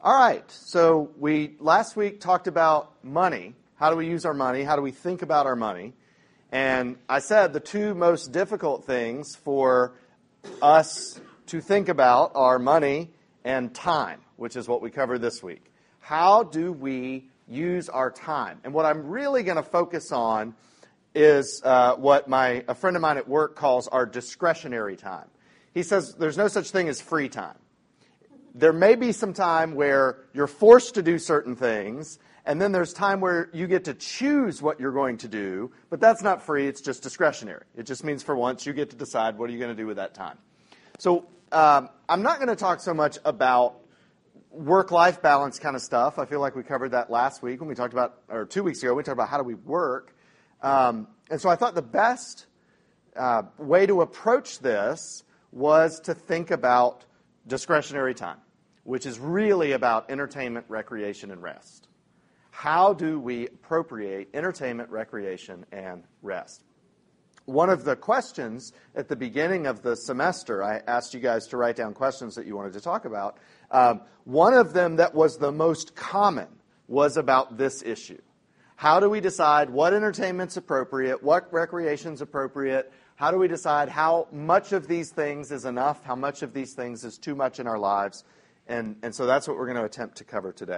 All right, so we last week talked about money. How do we use our money? How do we think about our money? And I said the two most difficult things for us to think about are money and time, which is what we covered this week. How do we use our time? And what I'm really going to focus on is what a friend of mine at work calls our discretionary time. He says there's no such thing as free time. There may be some time where you're forced to do certain things, and then there's time where you get to choose what you're going to do, but that's not free, it's just discretionary. It just means for once you get to decide what are you going to do with that time. So I'm not going to talk so much about work-life balance kind of stuff. I feel like we covered that last week when we talked about, or 2 weeks ago, we talked about how do we work. And so I thought the best way to approach this was to think about discretionary time, which is really about entertainment, recreation, and rest. How do we appropriate entertainment, recreation, and rest? One of the questions at the beginning of the semester, I asked you guys to write down questions that you wanted to talk about. One of them that was the most common was about this issue. How do we decide what entertainment's appropriate, what recreation's appropriate? How do we decide how much of these things is enough, how much of these things is too much in our lives? And so that's what we're going to attempt to cover today.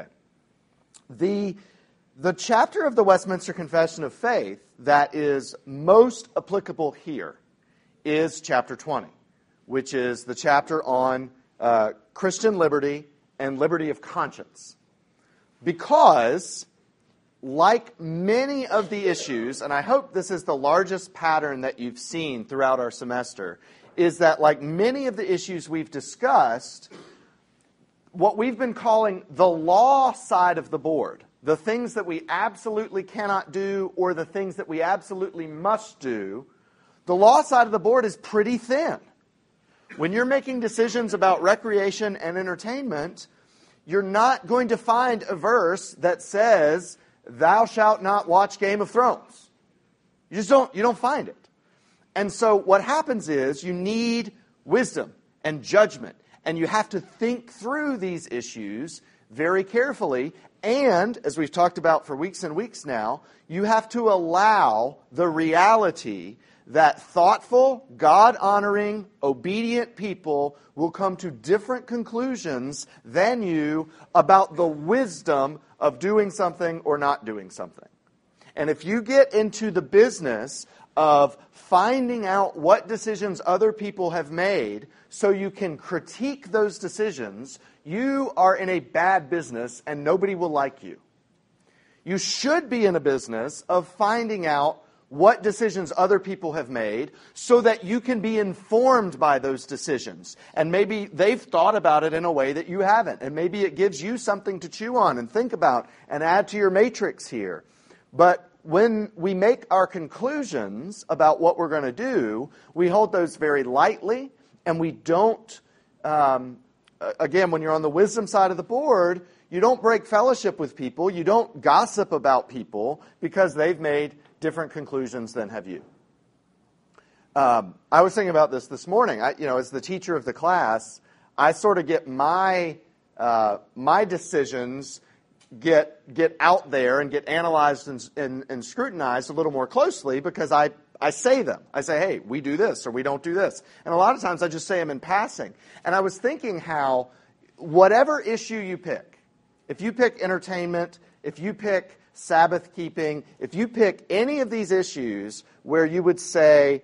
The chapter of the Westminster Confession of Faith that is most applicable here is chapter 20, which is the chapter on Christian liberty and liberty of conscience. Because, like many of the issues, and I hope this is the largest pattern that you've seen throughout our semester, is that like many of the issues we've discussed, what we've been calling the law side of the board, the things that we absolutely cannot do or the things that we absolutely must do, the law side of the board is pretty thin. When you're making decisions about recreation and entertainment, you're not going to find a verse that says, "Thou shalt not watch Game of Thrones." You don't find it. And so what happens is you need wisdom and judgment, and you have to think through these issues very carefully. And, as we've talked about for weeks and weeks now, you have to allow the reality that thoughtful, God-honoring, obedient people will come to different conclusions than you about the wisdom of doing something or not doing something. And if you get into the business of finding out what decisions other people have made so you can critique those decisions, you are in a bad business and nobody will like you. You should be in a business of finding out what decisions other people have made so that you can be informed by those decisions. And maybe they've thought about it in a way that you haven't. And maybe it gives you something to chew on and think about and add to your matrix here. But when we make our conclusions about what we're going to do, we hold those very lightly, and we don't, again, when you're on the wisdom side of the board, you don't break fellowship with people, you don't gossip about people because they've made different conclusions than have you. I was thinking about this morning. As the teacher of the class, I sort of get my decisions get out there and get analyzed and scrutinized a little more closely because I say them. I say, hey, we do this or we don't do this. And a lot of times I just say them in passing. And I was thinking how whatever issue you pick, if you pick entertainment, if you pick Sabbath keeping, if you pick any of these issues where you would say,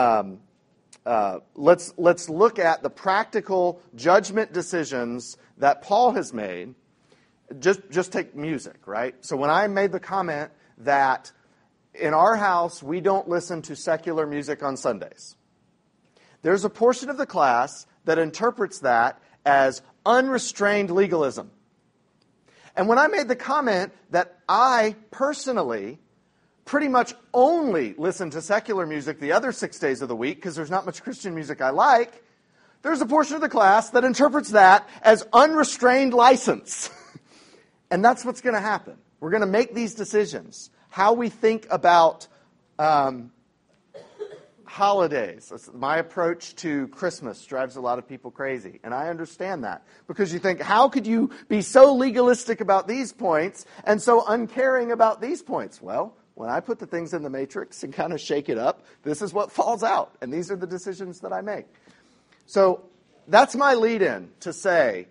let's look at the practical judgment decisions that Paul has made. Just take music, right? So when I made the comment that in our house we don't listen to secular music on Sundays, there's a portion of the class that interprets that as unrestrained legalism. And when I made the comment that I personally pretty much only listen to secular music the other 6 days of the week because there's not much Christian music I like, there's a portion of the class that interprets that as unrestrained license. And that's what's going to happen. We're going to make these decisions. How we think about holidays. My approach to Christmas drives a lot of people crazy, and I understand that. Because you think, how could you be so legalistic about these points and so uncaring about these points? Well, when I put the things in the matrix and kind of shake it up, this is what falls out, and these are the decisions that I make. So that's my lead-in to say,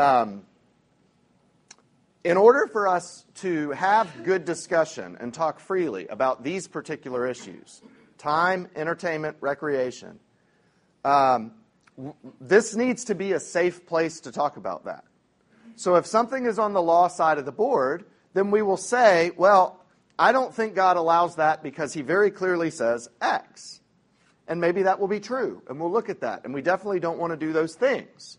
in order for us to have good discussion and talk freely about these particular issues, time, entertainment, recreation, this needs to be a safe place to talk about that. So if something is on the law side of the board, then we will say, well, I don't think God allows that because he very clearly says X. And maybe that will be true, and we'll look at that. And we definitely don't want to do those things.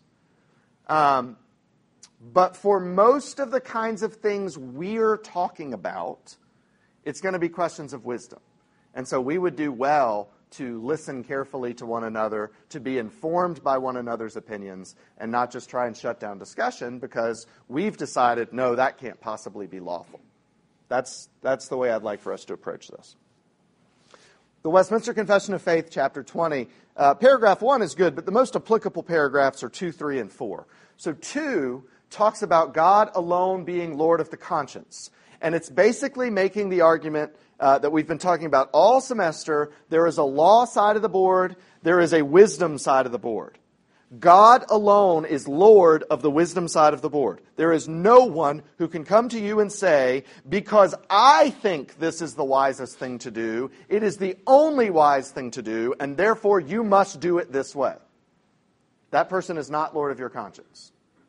But for most of the kinds of things we're talking about, it's going to be questions of wisdom. And so we would do well to listen carefully to one another, to be informed by one another's opinions, and not just try and shut down discussion because we've decided, no, that can't possibly be lawful. That's the way I'd like for us to approach this. The Westminster Confession of Faith, chapter 20, paragraph 1 is good, but the most applicable paragraphs are 2, 3, and 4. So 2 talks about God alone being Lord of the conscience. And it's basically making the argument that we've been talking about all semester. There is a law side of the board. There is a wisdom side of the board. God alone is Lord of the wisdom side of the board. There is no one who can come to you and say, because I think this is the wisest thing to do, it is the only wise thing to do, and therefore you must do it this way. That person is not Lord of your conscience.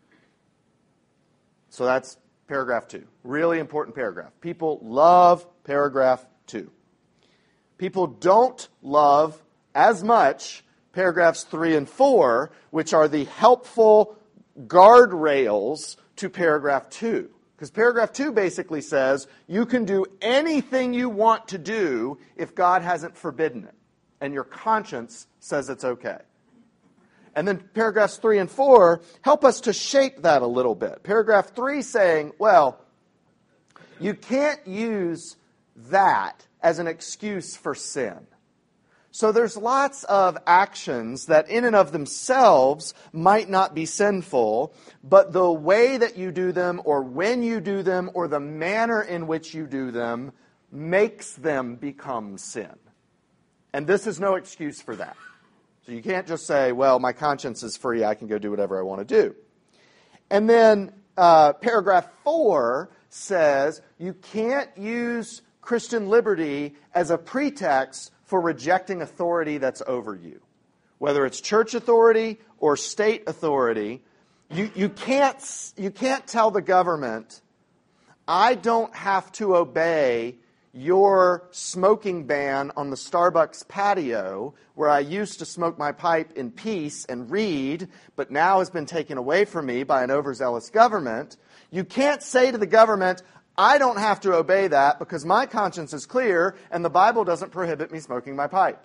So that's paragraph 2. Really important paragraph. People love paragraph 2. People don't love as much paragraphs 3 and 4, which are the helpful guardrails to paragraph 2. Because paragraph 2 basically says you can do anything you want to do if God hasn't forbidden it, and your conscience says it's okay. And then paragraphs 3 and 4 help us to shape that a little bit. Paragraph 3 saying, well, you can't use that as an excuse for sin. So there's lots of actions that in and of themselves might not be sinful, but the way that you do them or when you do them or the manner in which you do them makes them become sin. And this is no excuse for that. So you can't just say, well, my conscience is free, I can go do whatever I want to do. And then paragraph 4 says you can't use Christian liberty as a pretext for rejecting authority that's over you. Whether it's church authority or state authority, you can't tell the government, I don't have to obey your smoking ban on the Starbucks patio where I used to smoke my pipe in peace and read, but now has been taken away from me by an overzealous government. You can't say to the government, I don't have to obey that because my conscience is clear and the Bible doesn't prohibit me smoking my pipe.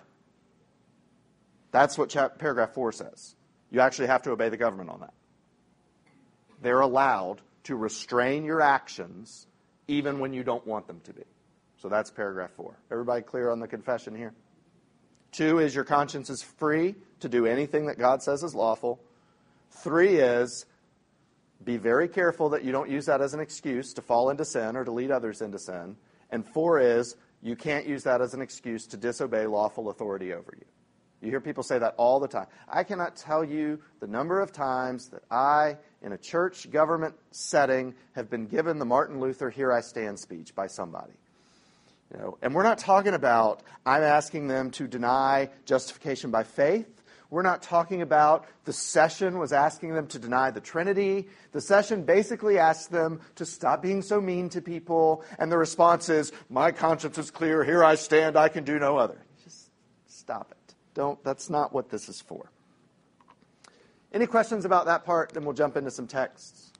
That's what paragraph 4 says. You actually have to obey the government on that. They're allowed to restrain your actions even when you don't want them to be. So that's paragraph 4. Everybody clear on the confession here? 2 is your conscience is free to do anything that God says is lawful. 3 is be very careful that you don't use that as an excuse to fall into sin or to lead others into sin. And 4 is you can't use that as an excuse to disobey lawful authority over you. You hear people say that all the time. I cannot tell you the number of times that I, in a church government setting, have been given the Martin Luther Here I Stand speech by somebody. You know, and we're not talking about I'm asking them to deny justification by faith. We're not talking about the session was asking them to deny the Trinity. The session basically asked them to stop being so mean to people. And the response is, my conscience is clear. Here I stand. I can do no other. Just stop it. That's not what this is for. Any questions about that part? Then we'll jump into some texts.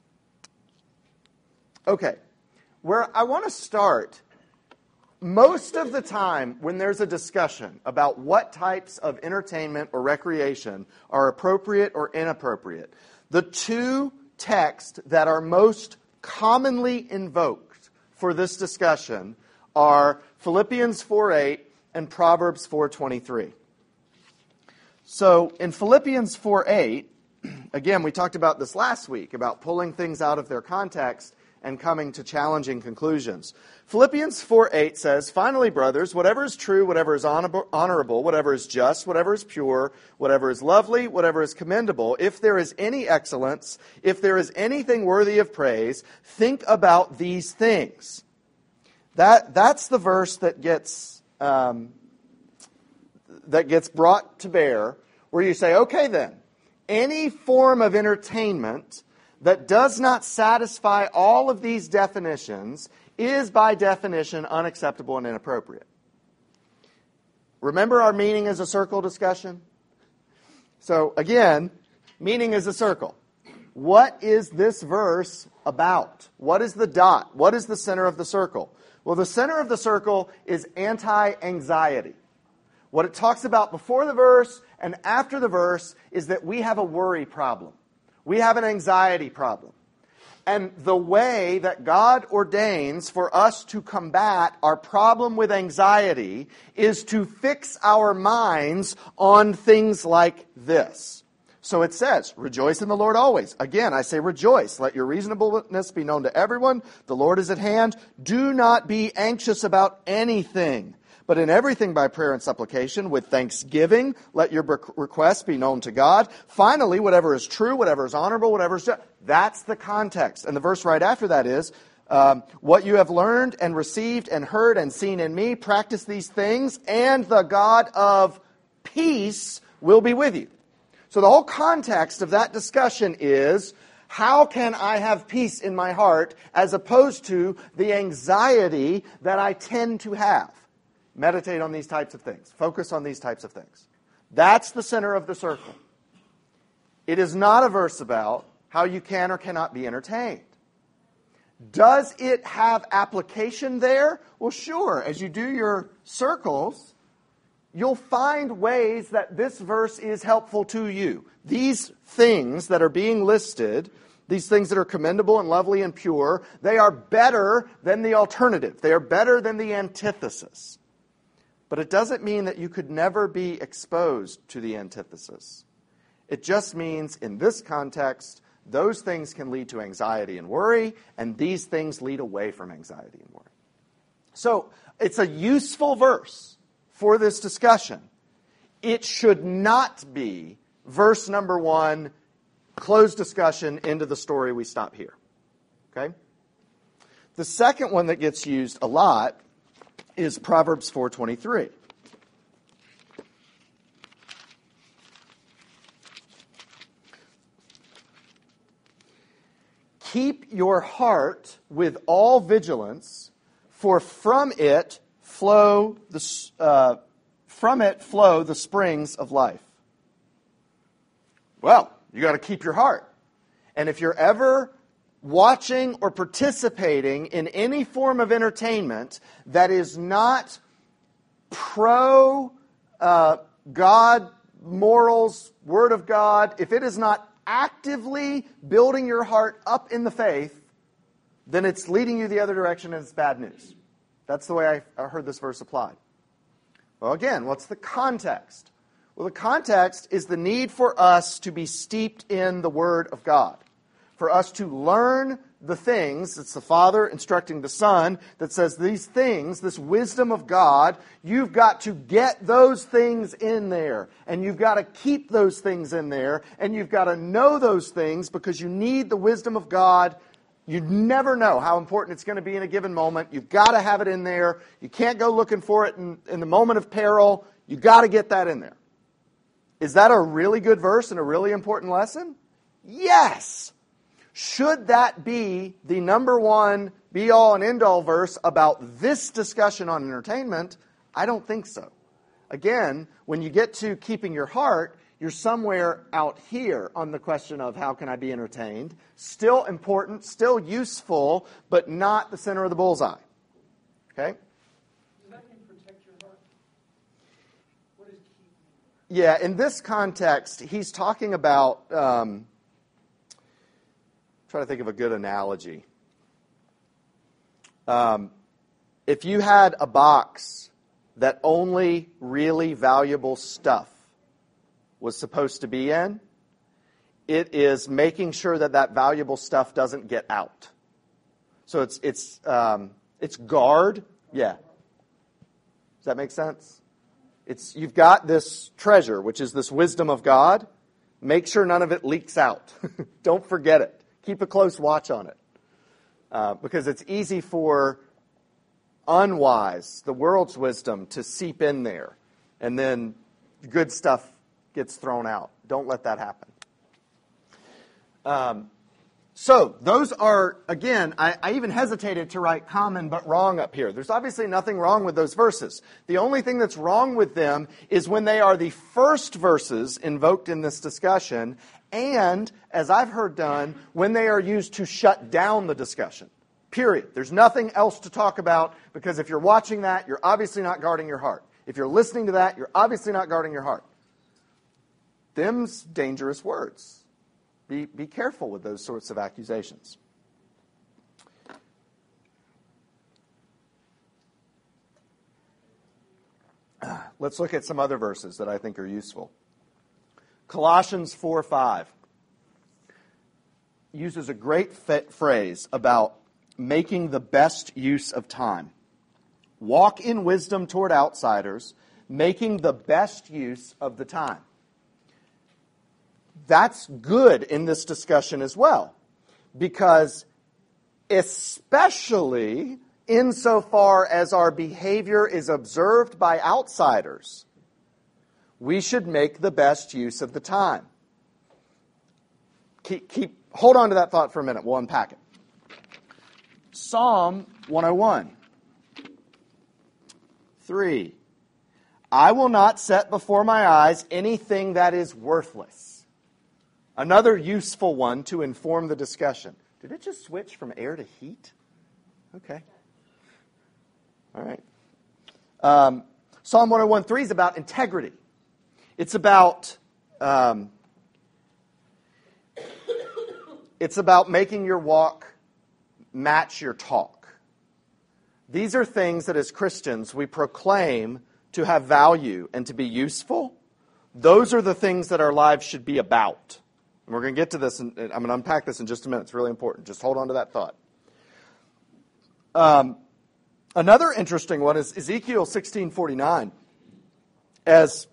Okay. Where I want to start, most of the time when there's a discussion about what types of entertainment or recreation are appropriate or inappropriate, the 2 texts that are most commonly invoked for this discussion are Philippians 4:8 and Proverbs 4:23. So in Philippians 4:8, again, we talked about this last week, about pulling things out of their context and coming to challenging conclusions. Philippians 4:8 says, "Finally, brothers, whatever is true, whatever is honorable, whatever is just, whatever is pure, whatever is lovely, whatever is commendable, if there is any excellence, if there is anything worthy of praise, think about these things." That's the verse that gets brought to bear, where you say, okay then, any form of entertainment that does not satisfy all of these definitions is by definition unacceptable and inappropriate. Remember our meaning as a circle discussion? So again, meaning as a circle. What is this verse about? What is the dot? What is the center of the circle? Well, the center of the circle is anti-anxiety. What it talks about before the verse and after the verse is that we have a worry problem. We have an anxiety problem. And the way that God ordains for us to combat our problem with anxiety is to fix our minds on things like this. So it says, rejoice in the Lord always. Again, I say rejoice. Let your reasonableness be known to everyone. The Lord is at hand. Do not be anxious about anything, but in everything by prayer and supplication, with thanksgiving, let your requests be known to God. Finally, whatever is true, whatever is honorable, whatever is just, that's the context. And the verse right after that is, what you have learned and received and heard and seen in me, practice these things, and the God of peace will be with you. So the whole context of that discussion is, how can I have peace in my heart as opposed to the anxiety that I tend to have? Meditate on these types of things. Focus on these types of things. That's the center of the circle. It is not a verse about how you can or cannot be entertained. Does it have application there? Well, sure. As you do your circles, you'll find ways that this verse is helpful to you. These things that are being listed, these things that are commendable and lovely and pure, they are better than the alternative. They are better than the antithesis. But it doesn't mean that you could never be exposed to the antithesis. It just means, in this context, those things can lead to anxiety and worry, and these things lead away from anxiety and worry. So, it's a useful verse for this discussion. It should not be verse number 1, close discussion, into the story, we stop here. Okay? The second one that gets used a lot is Proverbs 4:23. Keep your heart with all vigilance, for from it flow the springs of life. Well, you got to keep your heart. And if you're ever watching or participating in any form of entertainment that is not pro God, morals, Word of God, if it is not actively building your heart up in the faith, then it's leading you the other direction and it's bad news. That's the way I heard this verse applied. Well, again, what's the context? Well, the context is the need for us to be steeped in the Word of God. For us to learn the things, it's the Father instructing the Son that says these things, this wisdom of God, you've got to get those things in there. And you've got to keep those things in there. And you've got to know those things because you need the wisdom of God. You never know how important it's going to be in a given moment. You've got to have it in there. You can't go looking for it in the moment of peril. You've got to get that in there. Is that a really good verse and a really important lesson? Yes. Should that be the number one be-all and end-all verse about this discussion on entertainment? I don't think so. Again, when you get to keeping your heart, you're somewhere out here on the question of how can I be entertained. Still important, still useful, but not the center of the bullseye. Okay? Does that mean protect your heart? What is keeping? Yeah, in this context, he's talking about... try to think of a good analogy. If you had a box that only really valuable stuff was supposed to be in. It is making sure that that valuable stuff doesn't get out. So it's guard. Yeah. Does that make sense? You've got this treasure, which is this wisdom of God. Make sure none of it leaks out. Don't forget it. Keep a close watch on it. Because it's easy for unwise, the world's wisdom, to seep in there. And then good stuff gets thrown out. Don't let that happen. So those are, again, I even hesitated to write common but wrong up here. There's obviously nothing wrong with those verses. The only thing that's wrong with them is when they are the first verses invoked in this discussion, and, as I've heard done, when they are used to shut down the discussion. Period. There's nothing else to talk about, because if you're watching that, you're obviously not guarding your heart. If you're listening to that, you're obviously not guarding your heart. Them's dangerous words. Be careful with those sorts of accusations. Let's look at some other verses that I think are useful. Colossians 4:5 uses a great phrase about making the best use of time. Walk in wisdom toward outsiders, making the best use of the time. That's good in this discussion as well, because especially insofar as our behavior is observed by outsiders, we should make the best use of the time. Hold on to that thought for a minute. We'll unpack it. Psalm 101, 3. I will not set before my eyes anything that is worthless. Another useful one to inform the discussion. Did it just switch from air to heat? Okay. All right. Psalm 101:3 is about integrity. It's about making your walk match your talk. These are things that as Christians we proclaim to have value and to be useful. Those are the things that our lives should be about. And we're going to get to this, and I'm going to unpack this in just a minute. It's really important. Just hold on to that thought. Another interesting one is Ezekiel 16:49. As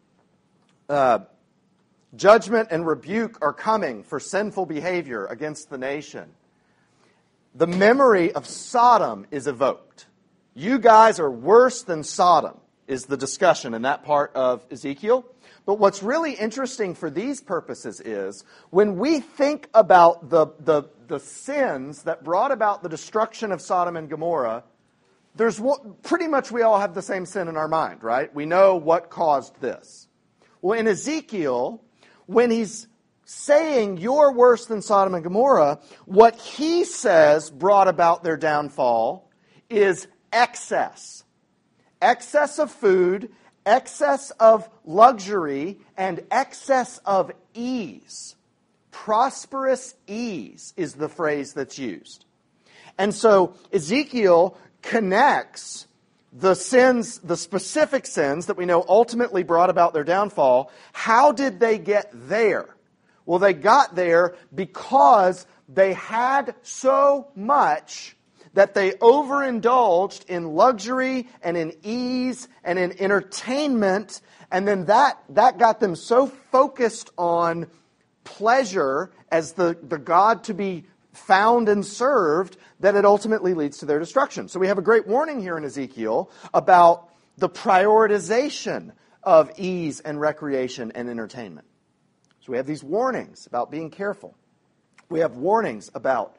judgment and rebuke are coming for sinful behavior against the nation, the memory of Sodom is evoked. You guys are worse than Sodom, is the discussion in that part of Ezekiel. But what's really interesting for these purposes is when we think about the sins that brought about the destruction of Sodom and Gomorrah, pretty much we all have the same sin in our mind, right? We know what caused this. Well, in Ezekiel, when he's saying you're worse than Sodom and Gomorrah, what he says brought about their downfall is excess. Excess of food, excess of luxury, and excess of ease. Prosperous ease is the phrase that's used. And so Ezekiel connects the sins, the specific sins that we know ultimately brought about their downfall. How did they get there? Well, they got there because they had so much that they overindulged in luxury and in ease and in entertainment, and then that got them so focused on pleasure as the God to be found and served that it ultimately leads to their destruction. So we have a great warning here in Ezekiel about the prioritization of ease and recreation and entertainment. So we have these warnings about being careful. We have warnings about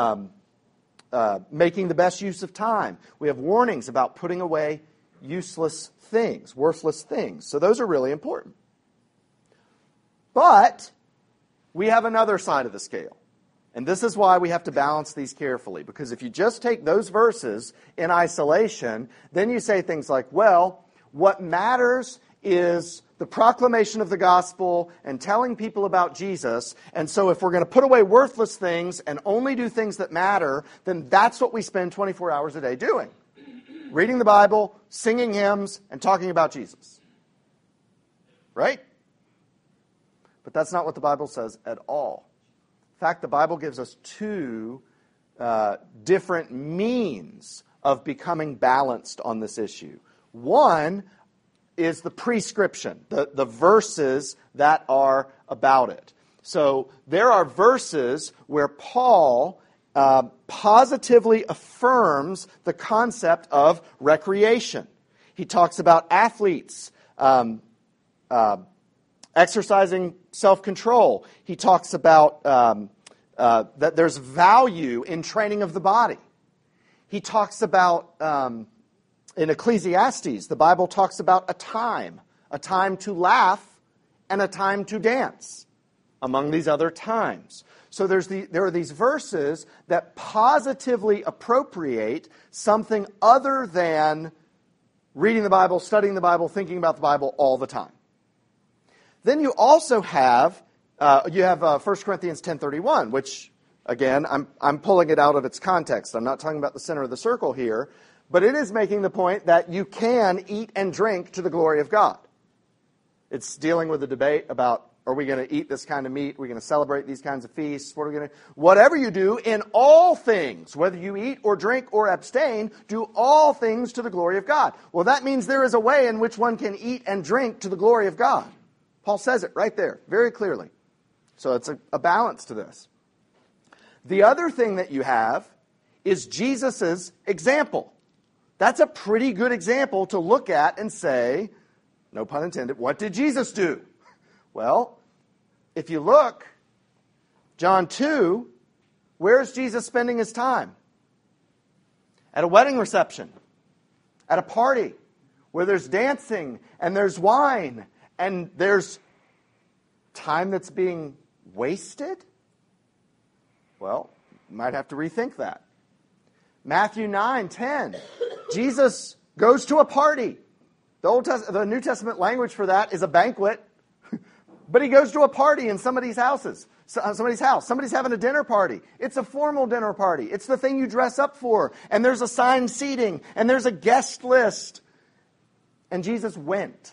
making the best use of time. We have warnings about putting away useless things, worthless things. So those are really important. But we have another side of the scale. And this is why we have to balance these carefully. Because if you just take those verses in isolation, then you say things like, well, what matters is the proclamation of the gospel and telling people about Jesus. And so if we're going to put away worthless things and only do things that matter, then that's what we spend 24 hours a day doing. reading the Bible, singing hymns, and talking about Jesus. Right? But that's not what the Bible says at all. In fact, the Bible gives us two different means of becoming balanced on this issue. One is the prescription, the verses that are about it. So there are verses where Paul positively affirms the concept of recreation. He talks about athletes exercising self-control. He talks about that there's value in training of the body. He talks about, in Ecclesiastes, the Bible talks about a time to laugh and a time to dance, among these other times. So there are these verses that positively appropriate something other than reading the Bible, studying the Bible, thinking about the Bible all the time. Then you also have 1 Corinthians 10:31, which, again, I'm pulling it out of its context. I'm not talking about the center of the circle here, but it is making the point that you can eat and drink to the glory of God. It's dealing with the debate about, are we going to eat this kind of meat? Are we going to celebrate these kinds of feasts? Whatever you do, in all things, whether you eat or drink or abstain, do all things to the glory of God. Well, that means there is a way in which one can eat and drink to the glory of God. Paul says it right there, very clearly. So it's a balance to this. The other thing that you have is Jesus' example. That's a pretty good example to look at and say, no pun intended, what did Jesus do? Well, if you look, John 2, where's Jesus spending his time? At a wedding reception, at a party, where there's dancing and there's wine and there's time that's being wasted? Well, you might have to rethink that. Matthew 9:10, Jesus goes to a party. The New Testament language for that is a banquet. But he goes to a party in somebody's house. Somebody's having a dinner party. It's a formal dinner party. It's the thing you dress up for. And there's assigned seating. And there's a guest list. And Jesus went.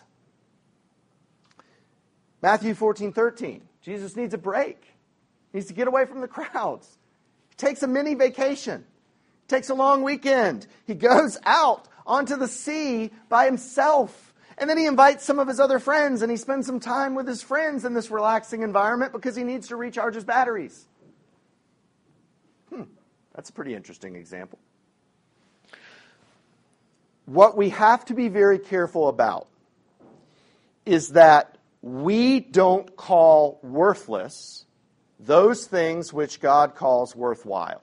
Matthew 14:13. Jesus needs a break. He needs to get away from the crowds. He takes a mini vacation. He takes a long weekend. He goes out onto the sea by himself. And then he invites some of his other friends, and he spends some time with his friends in this relaxing environment because he needs to recharge his batteries. That's a pretty interesting example. What we have to be very careful about is that we don't call worthless those things which God calls worthwhile.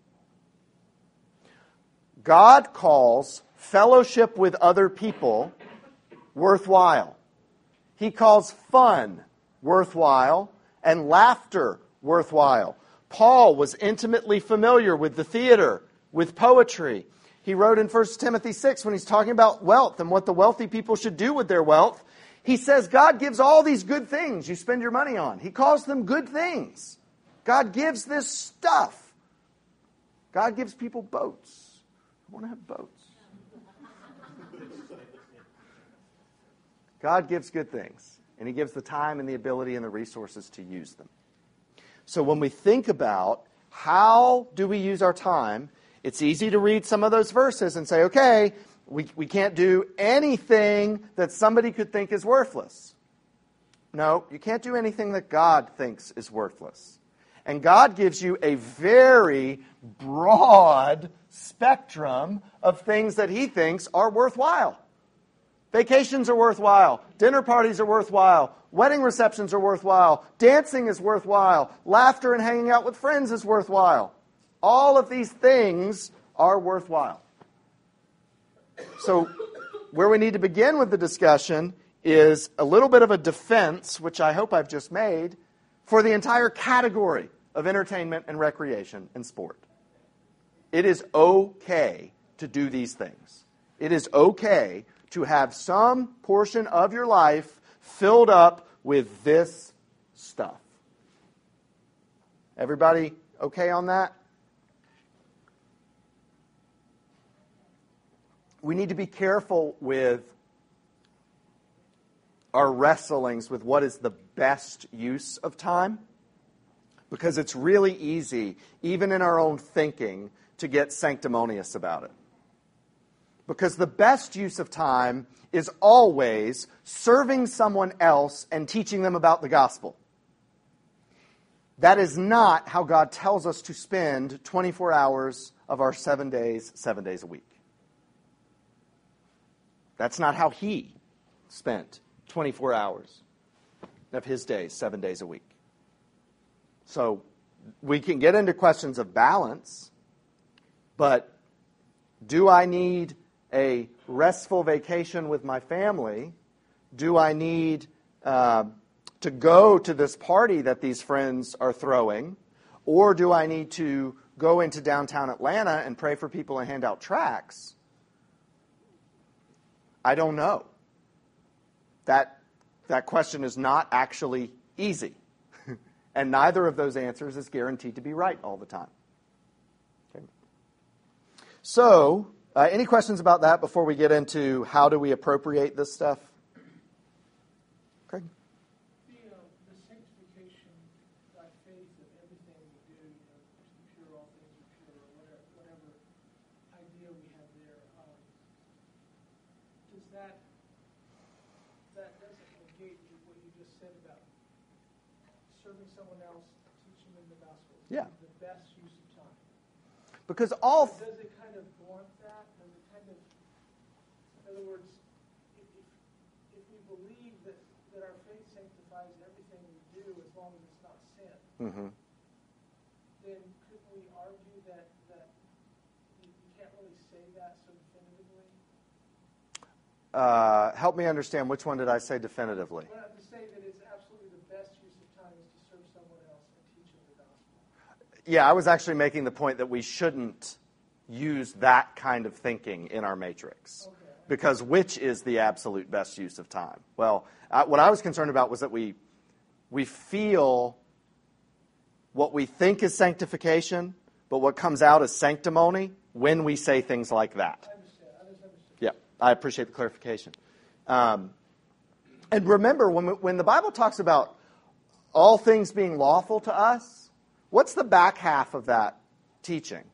God calls fellowship with other people worthwhile. He calls fun worthwhile and laughter worthwhile. Paul was intimately familiar with the theater, with poetry. He wrote in 1 Timothy 6 when he's talking about wealth and what the wealthy people should do with their wealth. He says God gives all these good things you spend your money on. He calls them good things. God gives this stuff. God gives people boats. I want to have boats. God gives good things, and he gives the time and the ability and the resources to use them. So when we think about how do we use our time, it's easy to read some of those verses and say, okay, we can't do anything that somebody could think is worthless. No, you can't do anything that God thinks is worthless. And God gives you a very broad spectrum of things that he thinks are worthwhile. Vacations are worthwhile. Dinner parties are worthwhile. Wedding receptions are worthwhile. Dancing is worthwhile. Laughter and hanging out with friends is worthwhile. All of these things are worthwhile. So where we need to begin with the discussion is a little bit of a defense, which I hope I've just made, for the entire category of entertainment and recreation and sport. It is okay to do these things. It is okay to have some portion of your life filled up with this stuff. Everybody okay on that? we need to be careful with our wrestlings with what is the best use of time, because it's really easy, even in our own thinking, to get sanctimonious about it. Because the best use of time is always serving someone else and teaching them about the gospel. That is not how God tells us to spend 24 hours of our 7 days a week. That's not how He spent 24 hours of His days, 7 days a week. So we can get into questions of balance, but do I need a restful vacation with my family? Do I need to go to this party that these friends are throwing? Or do I need to go into downtown Atlanta and pray for people and hand out tracts? I don't know. That question is not actually easy. And neither of those answers is guaranteed to be right all the time. Okay. So, any questions about that before we get into how do we appropriate this stuff? Craig? The sanctification by faith of everything we do, pure, all things are pure, or whatever idea we have there, does that doesn't negate what you just said about serving someone else, teaching them the gospel? Yeah. The best use of time. Because Does it kind of blunt that? Does it kind of, in other words, if we believe that our faith sanctifies everything we do as long as it's not sin, then couldn't we argue that you can't really say that so definitively? help me understand, which one did I say definitively? Well, to say that it's absolutely the best use of time is to serve someone else and teach them the gospel. Yeah, I was actually making the point that we shouldn't use that kind of thinking in our matrix. Okay. Because which is the absolute best use of time? Well, what I was concerned about was that we feel what we think is sanctification, but what comes out is sanctimony when we say things like that. I understand. I just understand. Yeah, I appreciate the clarification. And remember, when the Bible talks about all things being lawful to us, what's the back half of that teaching?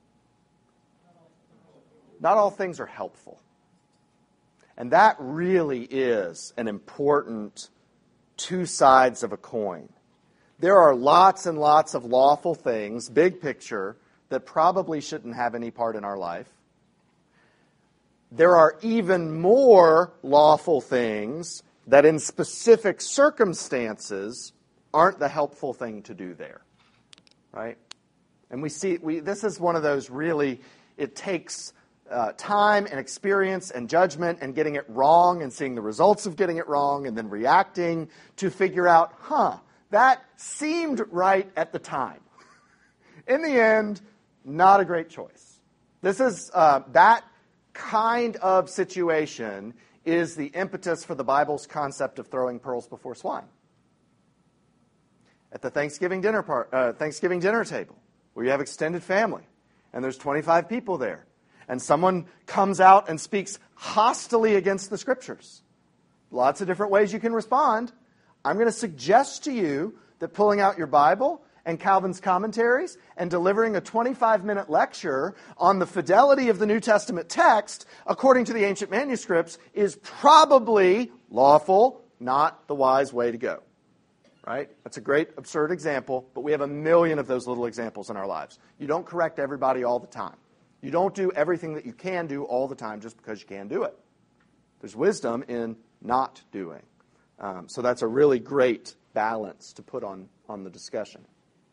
Not all things are helpful. And that really is an important two sides of a coin. There are lots and lots of lawful things, big picture, that probably shouldn't have any part in our life. There are even more lawful things that in specific circumstances aren't the helpful thing to do there. Right? And this is one of those really, it takes time and experience and judgment and getting it wrong and seeing the results of getting it wrong and then reacting to figure out, that seemed right at the time. In the end, not a great choice. This is that kind of situation is the impetus for the Bible's concept of throwing pearls before swine. At the Thanksgiving dinner table, where you have extended family, and there's 25 people there, and someone comes out and speaks hostilely against the Scriptures. Lots of different ways you can respond. I'm going to suggest to you that pulling out your Bible and Calvin's commentaries and delivering a 25-minute lecture on the fidelity of the New Testament text, according to the ancient manuscripts, is probably lawful, not the wise way to go. Right? That's a great, absurd example, but we have a million of those little examples in our lives. You don't correct everybody all the time. You don't do everything that you can do all the time just because you can do it. There's wisdom in not doing. So that's a really great balance to put on the discussion.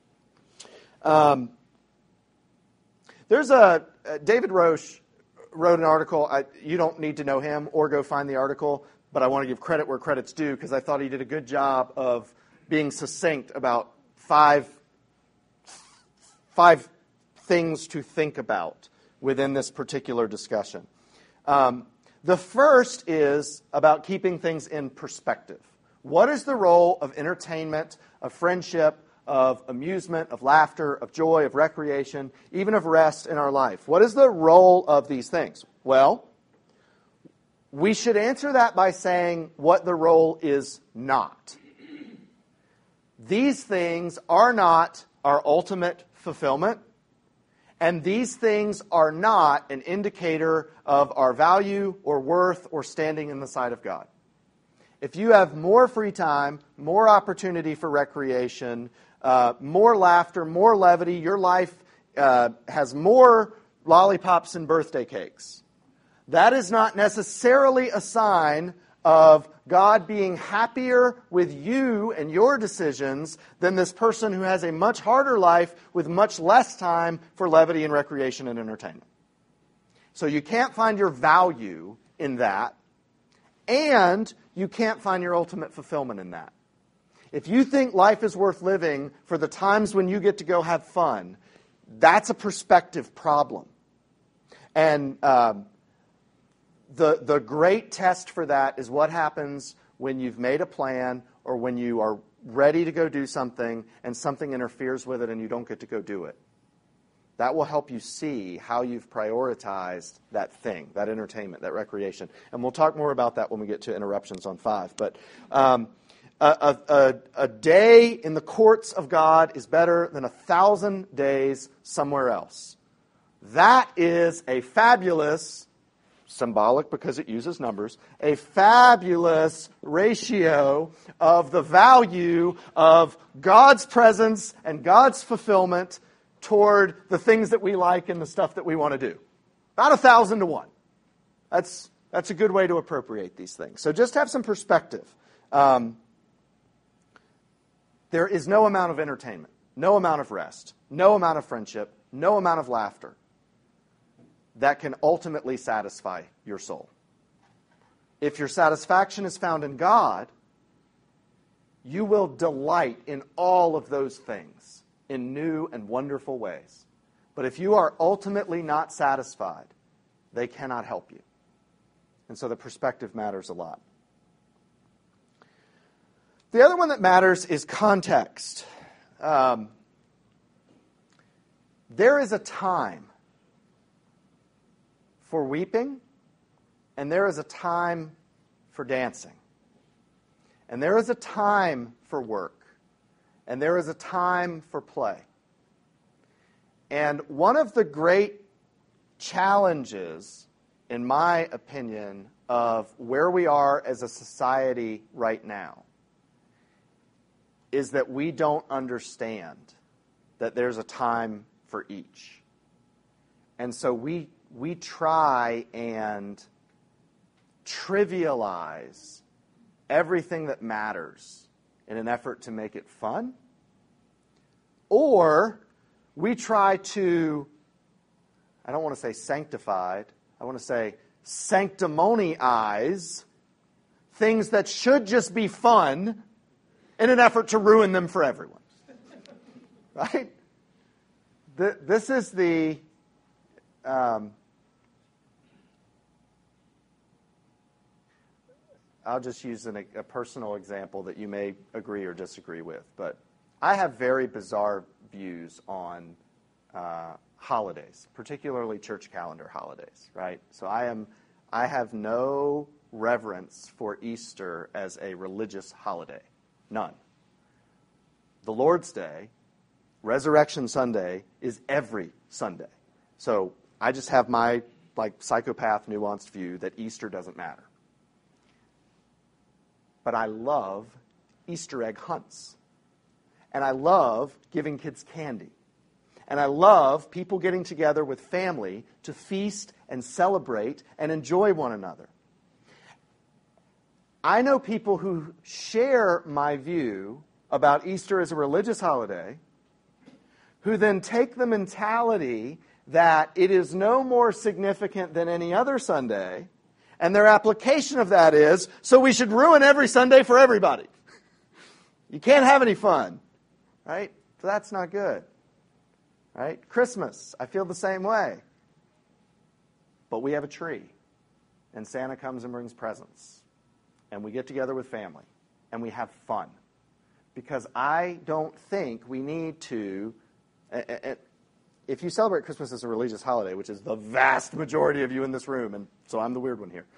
There's David Roche wrote an article. You don't need to know him or go find the article, but I want to give credit where credit's due because I thought he did a good job of being succinct about five things to think about within this particular discussion. The first is about keeping things in perspective. What is the role of entertainment, of friendship, of amusement, of laughter, of joy, of recreation, even of rest in our life? What is the role of these things? Well, we should answer that by saying what the role is not. These things are not our ultimate fulfillment, and these things are not an indicator of our value or worth or standing in the sight of God. If you have more free time, more opportunity for recreation, more laughter, more levity, your life has more lollipops and birthday cakes, that is not necessarily a sign of God being happier with you and your decisions than this person who has a much harder life with much less time for levity and recreation and entertainment. So you can't find your value in that, and you can't find your ultimate fulfillment in that. If you think life is worth living for the times when you get to go have fun, that's a perspective problem. And the great test for that is what happens when you've made a plan or when you are ready to go do something and something interferes with it and you don't get to go do it. That will help you see how you've prioritized that thing, that entertainment, that recreation. And we'll talk more about that when we get to interruptions on 5. But a day in the courts of God is better than 1,000 days somewhere else. That is a fabulous, symbolic because it uses numbers, a fabulous ratio of the value of God's presence and God's fulfillment toward the things that we like and the stuff that we want to do. About 1,000 to 1. That's a good way to appropriate these things. So just have some perspective. There is no amount of entertainment, no amount of rest, no amount of friendship, no amount of laughter that can ultimately satisfy your soul. If your satisfaction is found in God, you will delight in all of those things in new and wonderful ways. But if you are ultimately not satisfied, they cannot help you. And so the perspective matters a lot. The other one that matters is context. There is a time for weeping, and there is a time for dancing. And there is a time for work, and there is a time for play. And one of the great challenges, in my opinion, of where we are as a society right now is that we don't understand that there's a time for each. And so we try and trivialize everything that matters in an effort to make it fun. Or we try to, I don't want to say sanctified, I want to say sanctimonize things that should just be fun in an effort to ruin them for everyone. Right? This is the... I'll just use a personal example that you may agree or disagree with. But I have very bizarre views on holidays, particularly church calendar holidays, right? So I have no reverence for Easter as a religious holiday. None. The Lord's Day, Resurrection Sunday, is every Sunday. So I just have my psychopath nuanced view that Easter doesn't matter. But I love Easter egg hunts. And I love giving kids candy. And I love people getting together with family to feast and celebrate and enjoy one another. I know people who share my view about Easter as a religious holiday, who then take the mentality that it is no more significant than any other Sunday, and their application of that is, so we should ruin every Sunday for everybody. You can't have any fun, right? So that's not good, right? Christmas, I feel the same way. But we have a tree, and Santa comes and brings presents. And we get together with family, and we have fun. Because I don't think we need to... If you celebrate Christmas as a religious holiday, which is the vast majority of you in this room, and so I'm the weird one here,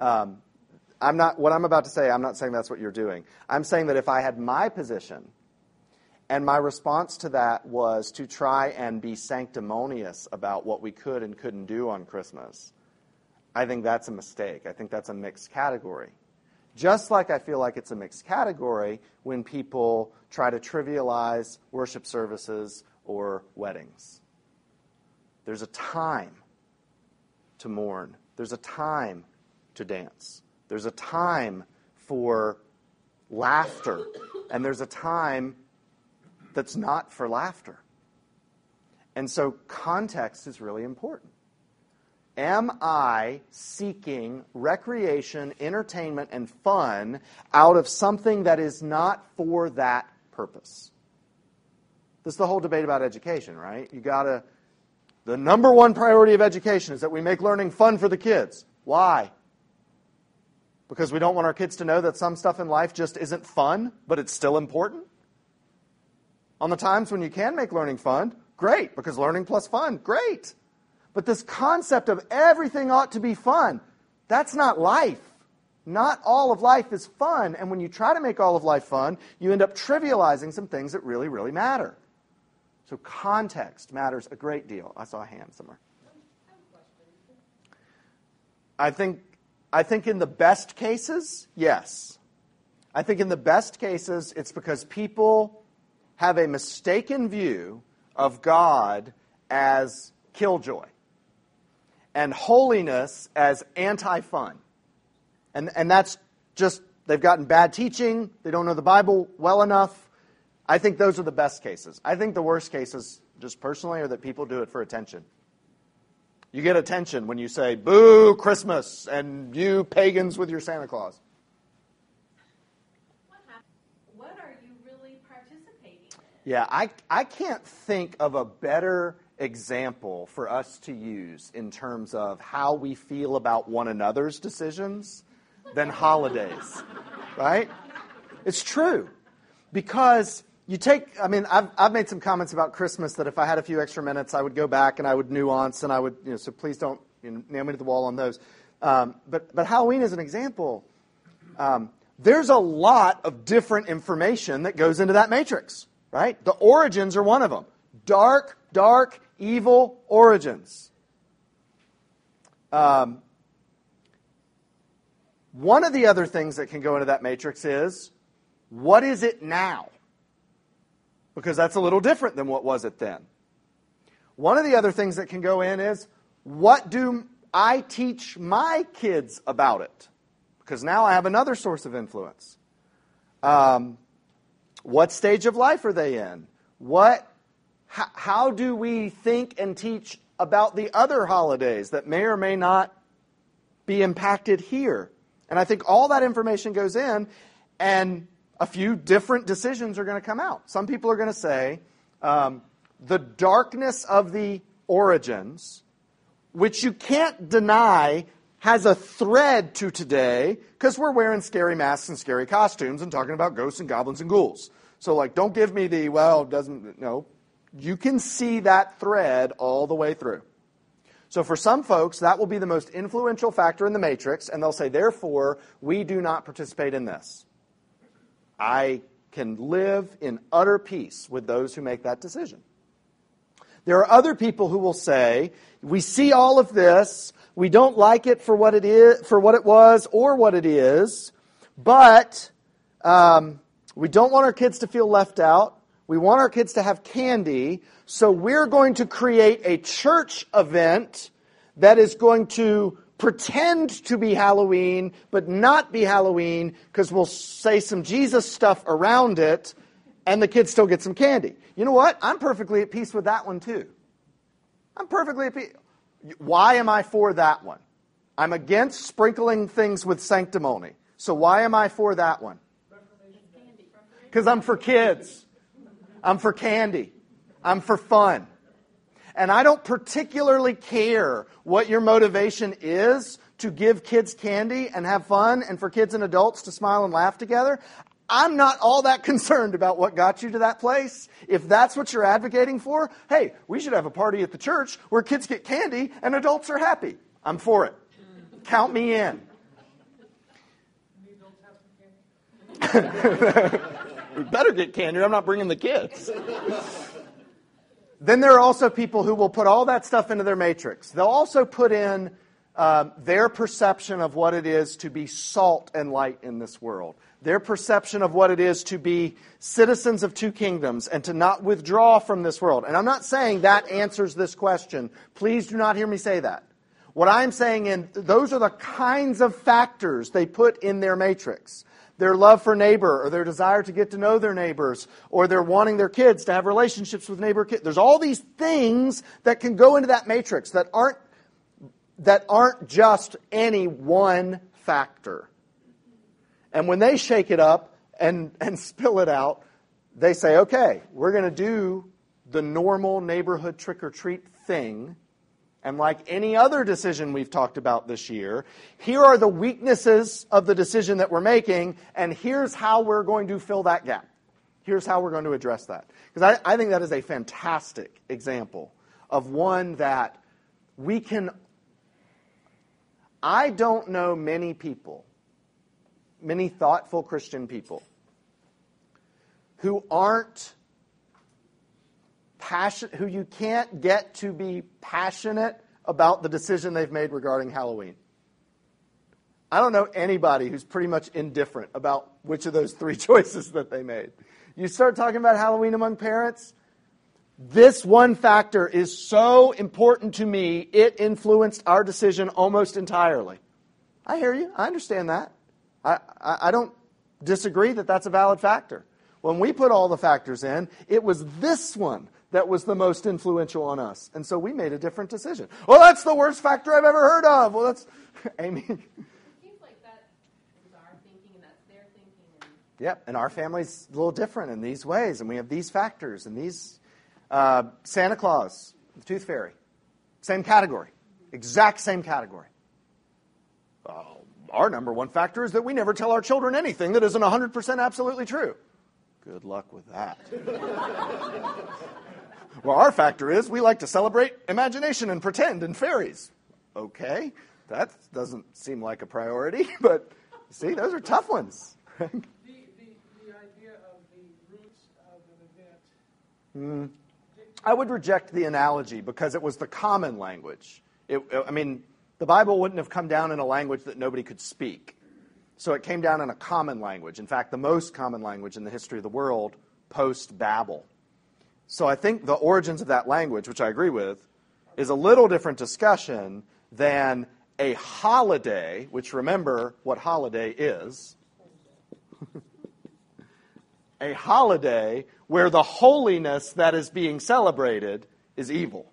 What I'm about to say, I'm not saying that's what you're doing. I'm saying that if I had my position and my response to that was to try and be sanctimonious about what we could and couldn't do on Christmas, I think that's a mistake. I think that's a mixed category. Just like I feel like it's a mixed category when people try to trivialize worship services or weddings. There's a time to mourn. There's a time to dance. There's a time for laughter. And there's a time that's not for laughter. And so context is really important. Am I seeking recreation, entertainment, and fun out of something that is not for that purpose? This is the whole debate about education, right? The number one priority of education is that we make learning fun for the kids. Why? Because we don't want our kids to know that some stuff in life just isn't fun, but it's still important? On the times when you can make learning fun, great, because learning plus fun, great. But this concept of everything ought to be fun, that's not life. Not all of life is fun. And when you try to make all of life fun, you end up trivializing some things that really, really matter. So context matters a great deal. I saw a hand somewhere. I think in the best cases, yes. I think in the best cases, it's because people have a mistaken view of God as killjoy and holiness as anti-fun. And that's just, they've gotten bad teaching, they don't know the Bible well enough. I think those are the best cases. I think the worst cases, just personally, are that people do it for attention. You get attention when you say, boo, Christmas, and you pagans with your Santa Claus. What are you really participating in? Yeah, I can't think of a better example for us to use in terms of how we feel about one another's decisions than holidays, right? It's true. Because I've made some comments about Christmas that if I had a few extra minutes, I would go back and I would nuance and I would, so please don't nail me to the wall on those. But Halloween is an example. There's a lot of different information that goes into that matrix, right? The origins are one of them. Dark, evil origins. One of the other things that can go into that matrix is, what is it now? Because that's a little different than what was it then. One of the other things that can go in is, what do I teach my kids about it? Because now I have another source of influence. What stage of life are they in? How do we think and teach about the other holidays that may or may not be impacted here? And I think all that information goes in, and a few different decisions are going to come out. Some people are going to say, the darkness of the origins, which you can't deny has a thread to today, because we're wearing scary masks and scary costumes and talking about ghosts and goblins and ghouls. So, don't give me no. You can see that thread all the way through. So for some folks, that will be the most influential factor in the matrix, and they'll say, therefore, we do not participate in this. I can live in utter peace with those who make that decision. There are other people who will say, we see all of this, we don't like it for what it is, for what it was, or what it is, but we don't want our kids to feel left out. We want our kids to have candy, so we're going to create a church event that is going to pretend to be Halloween, but not be Halloween, because we'll say some Jesus stuff around it, and the kids still get some candy. You know what? I'm perfectly at peace with that one, too. I'm perfectly at peace. Why am I for that one? I'm against sprinkling things with sanctimony. So why am I for that one? Because I'm for kids. I'm for candy. I'm for fun. And I don't particularly care what your motivation is to give kids candy and have fun and for kids and adults to smile and laugh together. I'm not all that concerned about what got you to that place. If that's what you're advocating for, hey, we should have a party at the church where kids get candy and adults are happy. I'm for it. Count me in. We better get candy or I'm not bringing the kids. Then there are also people who will put all that stuff into their matrix. They'll also put in their perception of what it is to be salt and light in this world. Their perception of what it is to be citizens of two kingdoms and to not withdraw from this world. And I'm not saying that answers this question. Please do not hear me say that. What I'm saying is those are the kinds of factors they put in their matrix. Their love for neighbor, or their desire to get to know their neighbors, or they're wanting their kids to have relationships with neighbor kids. There's all these things that can go into that matrix that aren't just any one factor. And when they shake it up and spill it out, they say, okay, we're going to do the normal neighborhood trick-or-treat thing. And like any other decision we've talked about this year, here are the weaknesses of the decision that we're making, and here's how we're going to fill that gap. Here's how we're going to address that. Because I think that is a fantastic example of one that we can... I don't know many people, many thoughtful Christian people, who aren't passionate, who you can't get to be passionate about the decision they've made regarding Halloween. I don't know anybody who's pretty much indifferent about which of those three choices that they made. You start talking about Halloween among parents, this one factor is so important to me, it influenced our decision almost entirely. I hear you. I understand that. I don't disagree that that's a valid factor. When we put all the factors in, it was this one that was the most influential on us. And so we made a different decision. Well, that's the worst factor I've ever heard of. Well, that's... Amy. It seems like that is our thinking and that's their thinking. Yep, and our family's a little different in these ways. And we have these factors and these... Santa Claus, the Tooth Fairy, same category. Exact same category. Our number one factor is that we never tell our children anything that isn't 100% absolutely true. Good luck with that. Well, our factor is we like to celebrate imagination and pretend and fairies. Okay, that doesn't seem like a priority, but see, those are tough ones. The idea of the roots of an event. I would reject the analogy because it was the common language. The Bible wouldn't have come down in a language that nobody could speak. So it came down in a common language. In fact, the most common language in the history of the world post-Babel. So I think the origins of that language, which I agree with, is a little different discussion than a holiday, which remember what holiday is. A holiday where the holiness that is being celebrated is evil.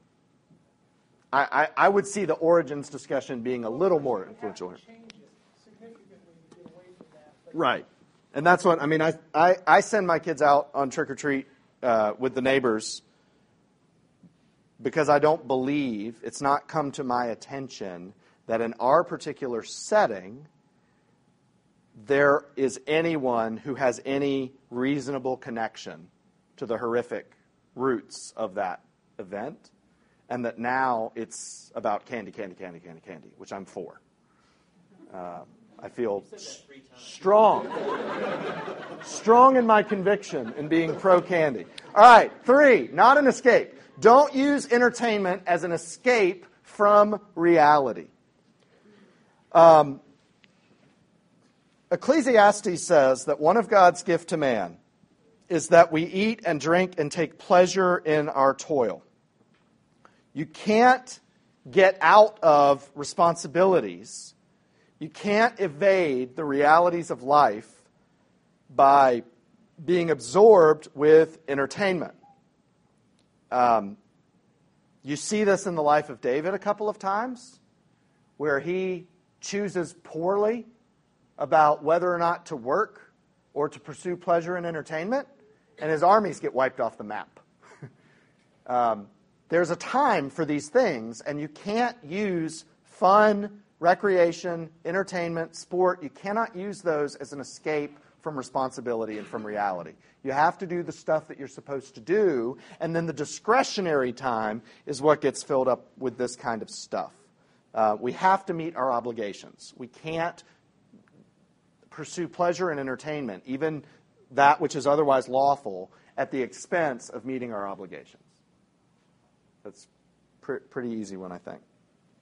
I would see the origins discussion being a little more influential here. Change it significantly to get away from that. Right. And that's what, I send my kids out on trick-or-treat with the neighbors because I don't believe, it's not come to my attention, that in our particular setting, there is anyone who has any reasonable connection to the horrific roots of that event, and that now it's about candy, which I'm for. I feel strong in my conviction in being pro-candy. All right, 3, not an escape. Don't use entertainment as an escape from reality. Ecclesiastes says that one of God's gift to man is that we eat and drink and take pleasure in our toil. You can't get out of responsibilities. You can't evade the realities of life by being absorbed with entertainment. You see this in the life of David a couple of times, where he chooses poorly about whether or not to work or to pursue pleasure and entertainment, and his armies get wiped off the map. There's a time for these things, and you can't use fun, recreation, entertainment, sport. You cannot use those as an escape from responsibility and from reality. You have to do the stuff that you're supposed to do, and then the discretionary time is what gets filled up with this kind of stuff. We have to meet our obligations. We can't pursue pleasure and entertainment, even that which is otherwise lawful, at the expense of meeting our obligations. That's pretty easy one, I think.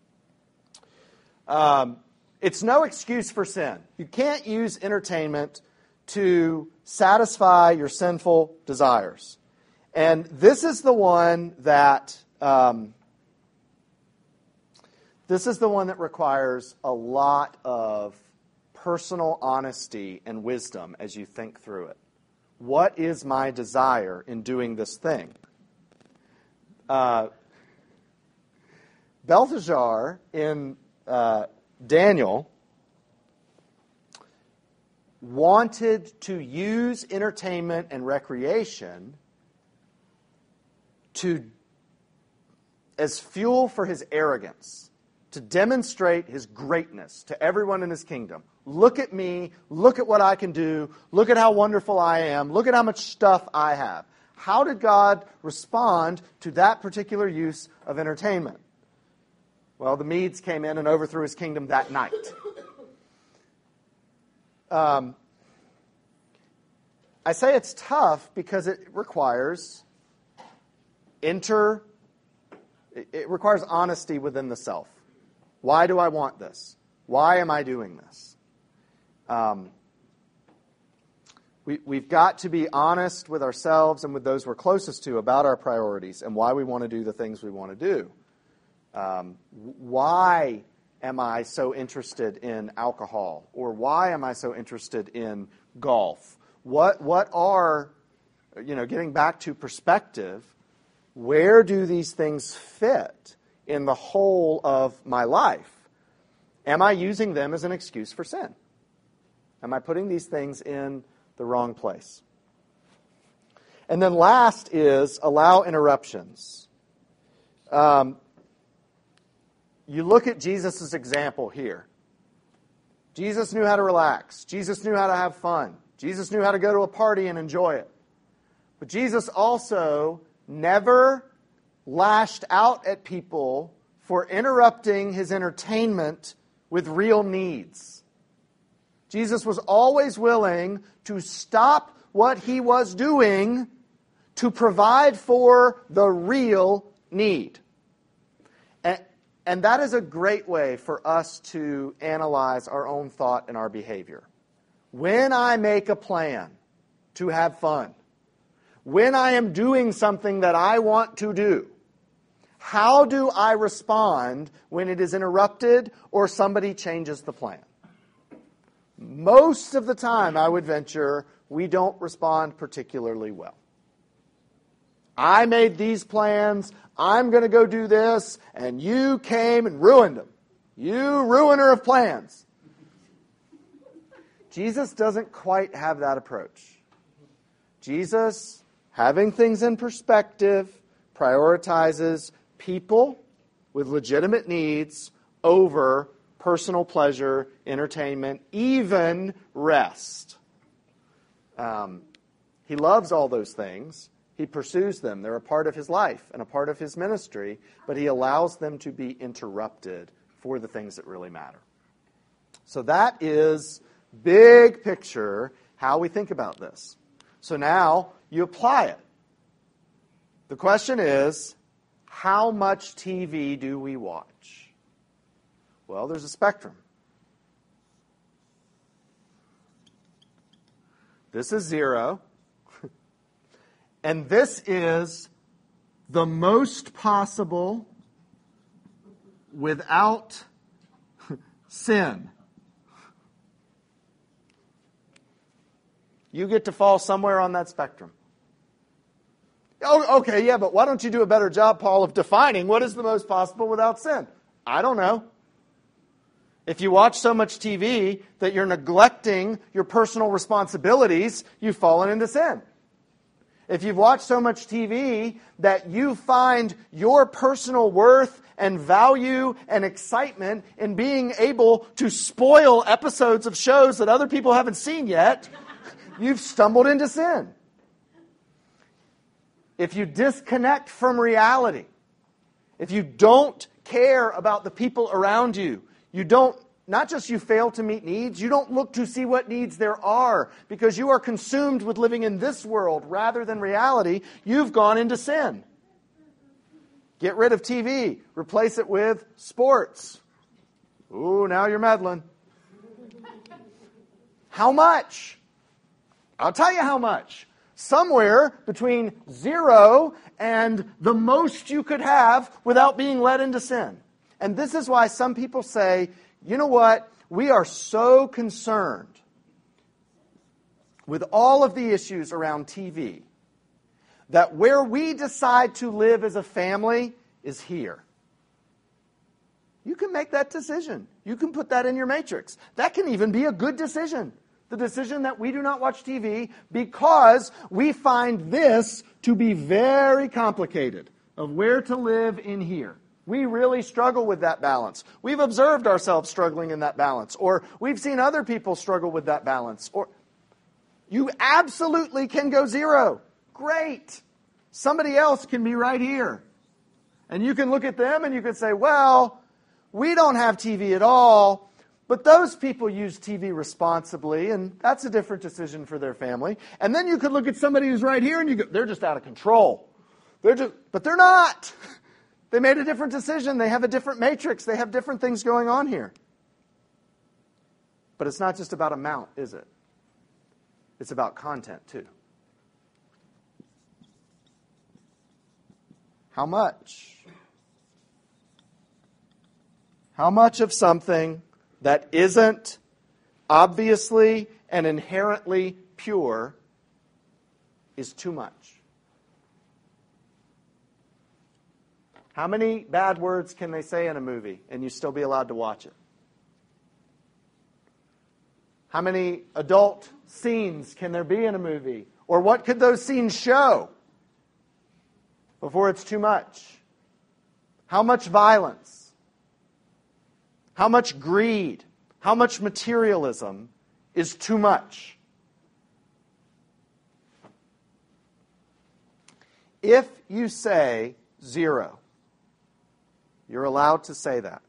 It's no excuse for sin. You can't use entertainment to satisfy your sinful desires. And this is the one that requires a lot of personal honesty and wisdom as you think through it. What is my desire in doing this thing? Belteshazzar in Daniel wanted to use entertainment and recreation as fuel for his arrogance, to demonstrate his greatness to everyone in his kingdom. Look at me, look at what I can do, look at how wonderful I am, look at how much stuff I have. How did God respond to that particular use of entertainment? Well, the Medes came in and overthrew his kingdom that night. I say it's tough because it requires honesty within the self. Why do I want this? Why am I doing this? We've got to be honest with ourselves and with those we're closest to about our priorities and why we want to do the things we want to do. Why am I so interested in alcohol? Or why am I so interested in golf? What are, getting back to perspective, where do these things fit in the whole of my life? Am I using them as an excuse for sin? Am I putting these things in the wrong place? And then last is allow interruptions. You look at Jesus' example here. Jesus knew how to relax. Jesus knew how to have fun. Jesus knew how to go to a party and enjoy it. But Jesus also never lashed out at people for interrupting his entertainment with real needs. Jesus was always willing to stop what he was doing to provide for the real need. And that is a great way for us to analyze our own thought and our behavior. When I make a plan to have fun, when I am doing something that I want to do, how do I respond when it is interrupted or somebody changes the plan? Most of the time, I would venture, we don't respond particularly well. I made these plans, I'm going to go do this, and you came and ruined them. You ruiner of plans. Jesus doesn't quite have that approach. Jesus, having things in perspective, prioritizes people with legitimate needs over personal pleasure, entertainment, even rest. He loves all those things. He pursues them. They're a part of his life and a part of his ministry, but he allows them to be interrupted for the things that really matter. So that is big picture how we think about this. So now you apply it. The question is, how much TV do we watch? Well, there's a spectrum. This is 0. And this is the most possible without sin. You get to fall somewhere on that spectrum. Oh, okay, yeah, but why don't you do a better job, Paul, of defining what is the most possible without sin? I don't know. If you watch so much TV that you're neglecting your personal responsibilities, you've fallen into sin. If you've watched so much TV that you find your personal worth and value and excitement in being able to spoil episodes of shows that other people haven't seen yet, you've stumbled into sin. If you disconnect from reality, if you don't care about the people around you, you don't not just you fail to meet needs, you don't look to see what needs there are because you are consumed with living in this world rather than reality. You've gone into sin. Get rid of TV. Replace it with sports. Ooh, now you're meddling. How much? I'll tell you how much. Somewhere between 0 and the most you could have without being led into sin. And this is why some people say, you know what? We are so concerned with all of the issues around TV that where we decide to live as a family is here. You can make that decision. You can put that in your matrix. That can even be a good decision. The decision that we do not watch TV because we find this to be very complicated of where to live in here. We really struggle with that balance. We've observed ourselves struggling in that balance, or we've seen other people struggle with that balance. Or you absolutely can go 0. Great. Somebody else can be right here. And you can look at them and you can say, well, we don't have TV at all, but those people use TV responsibly, and that's a different decision for their family. And then you could look at somebody who's right here and you go, they're just out of control. But they're not. They made a different decision. They have a different matrix. They have different things going on here. But it's not just about amount, is it? It's about content, too. How much? How much of something that isn't obviously and inherently pure is too much? How many bad words can they say in a movie and you still be allowed to watch it? How many adult scenes can there be in a movie? Or what could those scenes show before it's too much? How much violence? How much greed? How much materialism is too much? If you say 0, you're allowed to say that.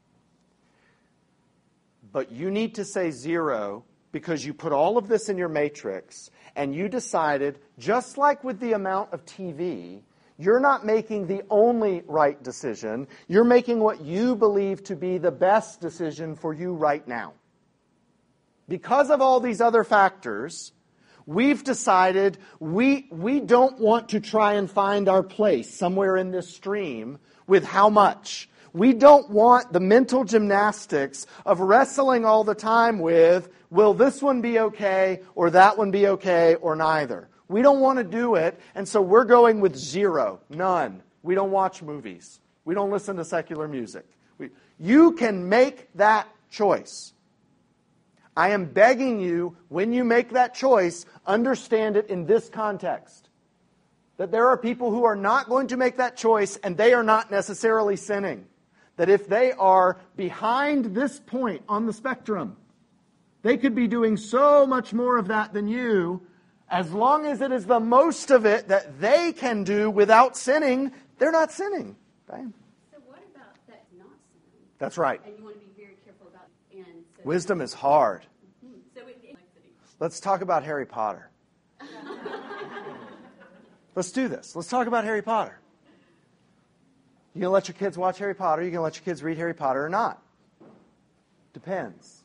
But you need to say 0 because you put all of this in your matrix and you decided, just like with the amount of TV, you're not making the only right decision. You're making what you believe to be the best decision for you right now. Because of all these other factors, we've decided we don't want to try and find our place somewhere in this stream with how much. We don't want the mental gymnastics of wrestling all the time with, will this one be okay, or that one be okay, or neither. We don't want to do it, and so we're going with 0, none. We don't watch movies. We don't listen to secular music. You can make that choice. I am begging you, when you make that choice, understand it in this context. That there are people who are not going to make that choice, and they are not necessarily sinning. That if they are behind this point on the spectrum, they could be doing so much more of that than you. As long as it is the most of it that they can do without sinning, they're not sinning. Right? So what about that not sinning? That's right. And you want to be very careful about and so Wisdom is hard. Mm-hmm. So Let's talk about Harry Potter. Let's do this. Let's talk about Harry Potter. You going to let your kids watch Harry Potter? You going to let your kids read Harry Potter or not? Depends.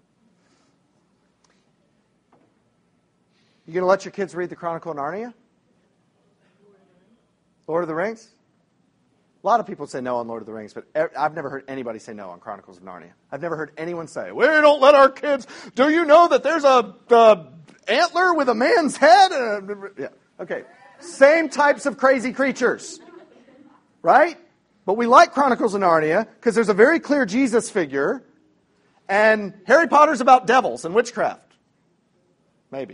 You going to let your kids read the Chronicle of Narnia? Lord of the Rings? A lot of people say no on Lord of the Rings, but I've never heard anybody say no on Chronicles of Narnia. I've never heard anyone say, we don't let our kids... Do you know that there's a antler with a man's head? Yeah, okay. Same types of crazy creatures. Right? But we like Chronicles of Narnia because there's a very clear Jesus figure, and Harry Potter's about devils and witchcraft. Maybe.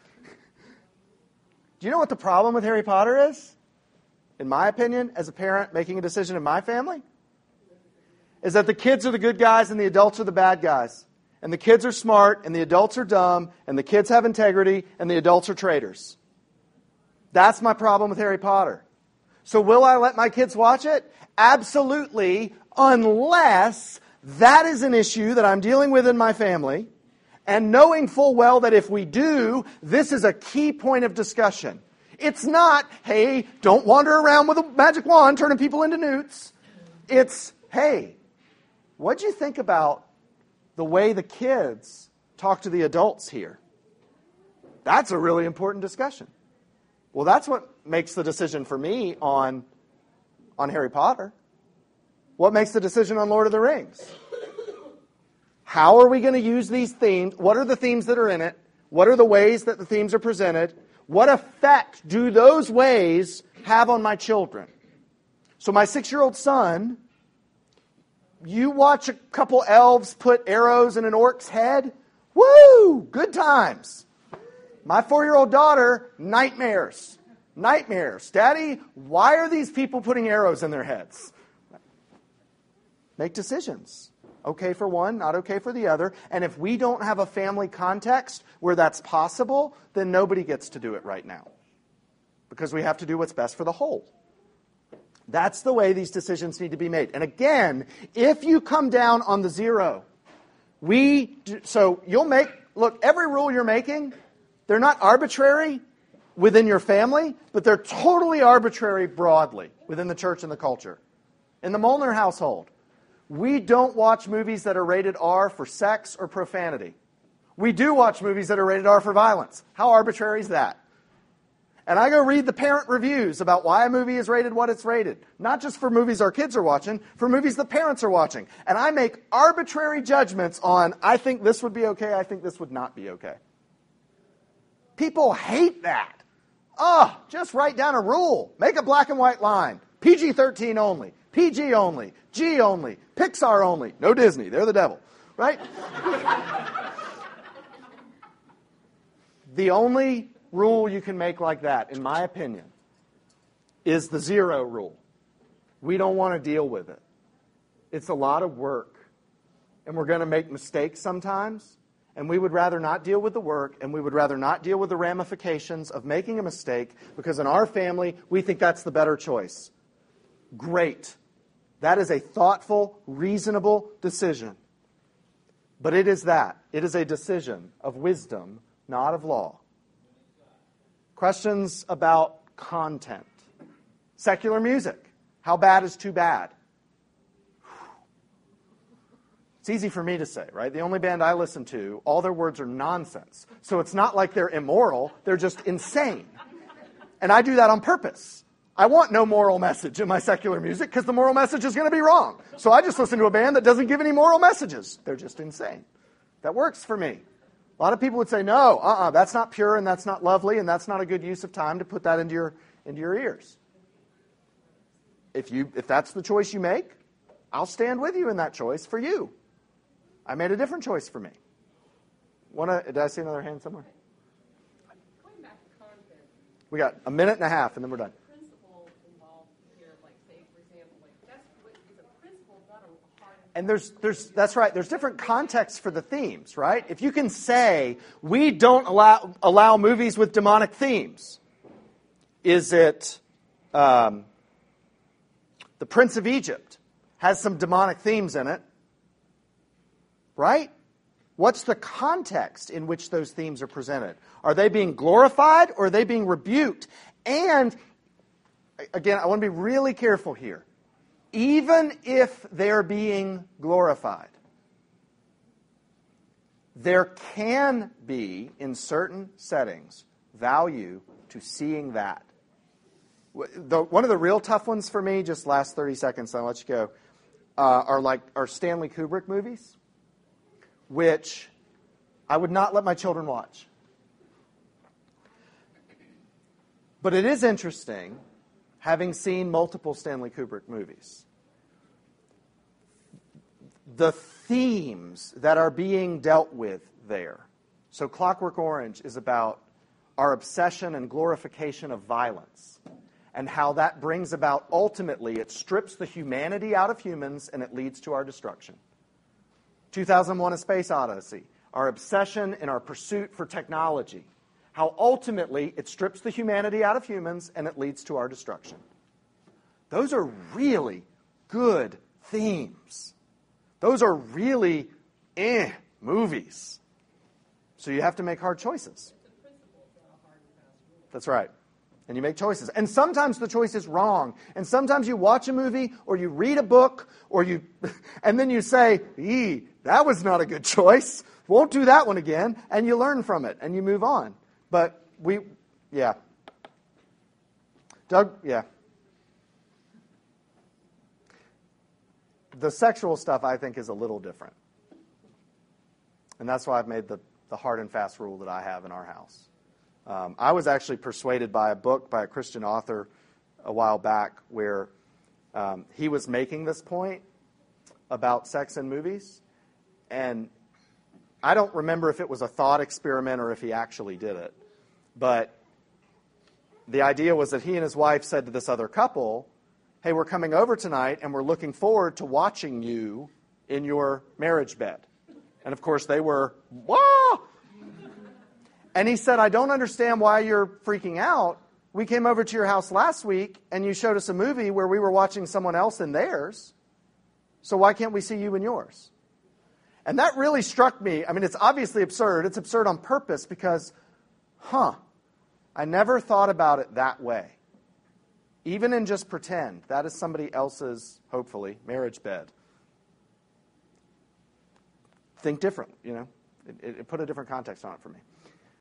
Do you know what the problem with Harry Potter is? In my opinion, as a parent making a decision in my family, is that the kids are the good guys and the adults are the bad guys. And the kids are smart and the adults are dumb, and the kids have integrity and the adults are traitors. That's my problem with Harry Potter. So will I let my kids watch it? Absolutely, unless that is an issue that I'm dealing with in my family, and knowing full well that if we do, this is a key point of discussion. It's not, hey, don't wander around with a magic wand turning people into newts. It's, hey, what'd you think about the way the kids talk to the adults here? That's a really important discussion. Well, that's what makes the decision for me on Harry Potter. What makes the decision on Lord of the Rings? How are we going to use these themes? What are the themes that are in it? What are the ways that the themes are presented? What effect do those ways have on my children? So my 6-year-old son, you watch a couple elves put arrows in an orc's head, woo, good times. My 4-year-old daughter, nightmares. Nightmares. Daddy, why are these people putting arrows in their heads? Make decisions. Okay for one, not okay for the other. And if we don't have a family context where that's possible, then nobody gets to do it right now. Because we have to do what's best for the whole. That's the way these decisions need to be made. And again, if you come down on the zero, so you'll make, look, every rule you're making, they're not arbitrary within your family, but they're totally arbitrary broadly within the church and the culture. In the Molnar household, we don't watch movies that are rated R for sex or profanity. We do watch movies that are rated R for violence. How arbitrary is that? And I go read the parent reviews about why a movie is rated what it's rated. Not just for movies our kids are watching, for movies the parents are watching. And I make arbitrary judgments on, I think this would be okay, I think this would not be okay. People hate that. Oh, just write down a rule. Make a black and white line. PG-13 only. PG only. G only. Pixar only. No Disney. They're the devil. Right? The only rule you can make like that, in my opinion, is the zero rule. We don't want to deal with it. It's a lot of work. And we're going to make mistakes sometimes. And we would rather not deal with the work, and we would rather not deal with the ramifications of making a mistake, because in our family, we think that's the better choice. Great. That is a thoughtful, reasonable decision. But it is that. It is a decision of wisdom, not of law. Questions about content. Secular music. How bad is too bad? It's easy for me to say, right? The only band I listen to, all their words are nonsense. So it's not like they're immoral, they're just insane. And I do that on purpose. I want no moral message in my secular music because the moral message is going to be wrong. So I just listen to a band that doesn't give any moral messages. They're just insane. That works for me. A lot of people would say, no, that's not pure and that's not lovely and that's not a good use of time to put that into your ears. If that's the choice you make, I'll stand with you in that choice for you. I made a different choice for me. Did I see another hand somewhere? Going back to content. We got a minute and a half, and then we're done. Principle involved here, like say, for example, like that's what is a principle, not a hard. And that's right. There's different contexts for the themes, right? If you can say we don't allow movies with demonic themes, is it the Prince of Egypt has some demonic themes in it? Right? What's the context in which those themes are presented? Are they being glorified or are they being rebuked? And, again, I want to be really careful here. Even if they're being glorified, there can be, in certain settings, value to seeing that. One of the real tough ones for me, just last 30 seconds, I'll let you go, are Stanley Kubrick movies, which I would not let my children watch. But it is interesting, having seen multiple Stanley Kubrick movies, the themes that are being dealt with there. So Clockwork Orange is about our obsession and glorification of violence, and how that brings about, ultimately, it strips the humanity out of humans and it leads to our destruction. 2001: A Space Odyssey, our obsession and our pursuit for technology, how ultimately it strips the humanity out of humans and it leads to our destruction. Those are really good themes. Those are really movies. So you have to make hard choices. That's right. And you make choices. And sometimes the choice is wrong. And sometimes you watch a movie or you read a book and then you say, that was not a good choice. Won't do that one again. And you learn from it and you move on. But Doug, the sexual stuff I think is a little different. And that's why I've made the hard and fast rule that I have in our house. I was actually persuaded by a book by a Christian author a while back where he was making this point about sex in movies. And I don't remember if it was a thought experiment or if he actually did it. But the idea was that he and his wife said to this other couple, hey, we're coming over tonight and we're looking forward to watching you in your marriage bed. And of course they were, whoa! And he said, I don't understand why you're freaking out. We came over to your house last week and you showed us a movie where we were watching someone else in theirs. So why can't we see you in yours? And that really struck me. I mean, it's obviously absurd. It's absurd on purpose because, I never thought about it that way. Even in just pretend, that is somebody else's, hopefully, marriage bed. Think different, It put a different context on it for me.